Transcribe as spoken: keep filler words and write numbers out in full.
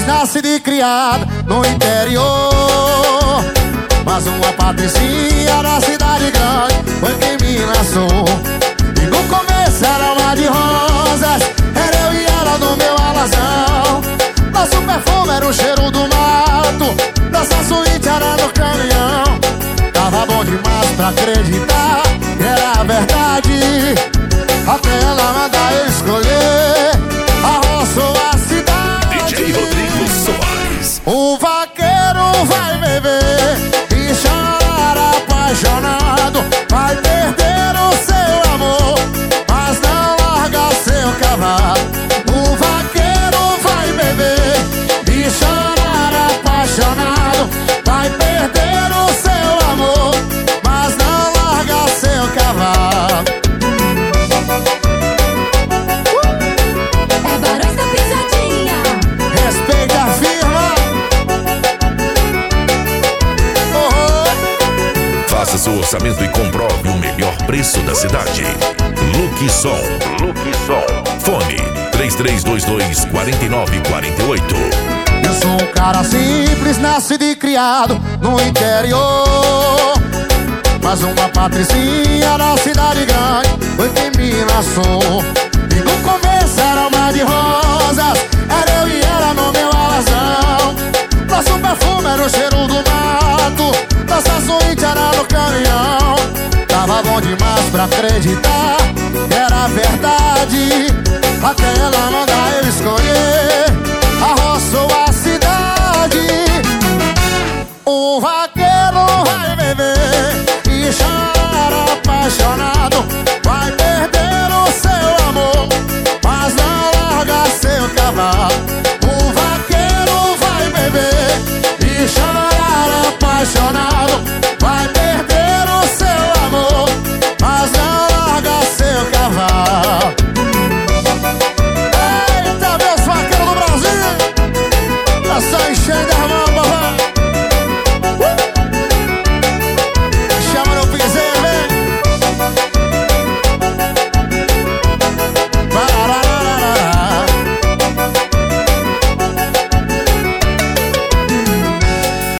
nascida e criada no interior, mas uma patricinha na cidade grande foi quem me lançou. E no começo era uma de rosas, era eu e ela no meu alazão. Nosso perfume era o cheiro do mato, nossa suíte era no caminhão. Tava bom demais pra acreditar que era verdade, até ela mandar eu escolher a roça ou a cidade. D J Rodrigo Soares. O vaqueiro vai beber e chorar apaixonado, vai perder o seu amor, mas não larga seu cavalo. O vaqueiro vai beber e chorar apaixonado, vai perder o seu amor, mas não larga seu cavalo. É Barões da Pisadinha. Respeita a firma. Oh. Faça seu orçamento e comprove o melhor preço da cidade. Luxol. Luxol. Fone três três dois dois, quatro nove quatro oito. Eu sou um cara simples, nascido e criado no interior, mas uma patricinha na cidade grande foi quem me lançou. E no começo era uma de rosas, era eu e ela no meu alazão. Nosso perfume era o cheiro do mato, nossa suíte era no caminhão. Tava bom demais pra acreditar que era verdade, até ela mandar eu escolher a roça ou a cidade. O vaqueiro vai beber e chorar apaixonado, vai perder o seu amor, mas não larga seu cavalo.